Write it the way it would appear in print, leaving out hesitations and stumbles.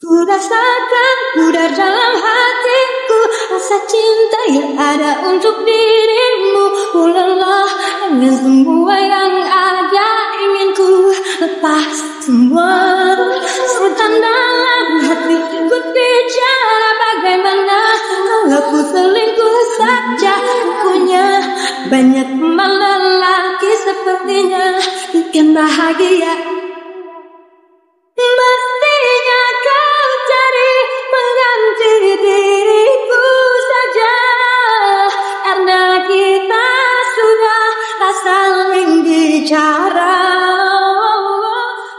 Ku rasakan pudar dalam hatiku rasa cinta yang ada untuk dirimu. Lelah dengan semua yang ada, ingin ku lepas semua. Sultan dalam hatiku bicara, bagaimana kalau ku selingkuh saja. Punya banyak teman lelaki sepertinya bikin bahagia.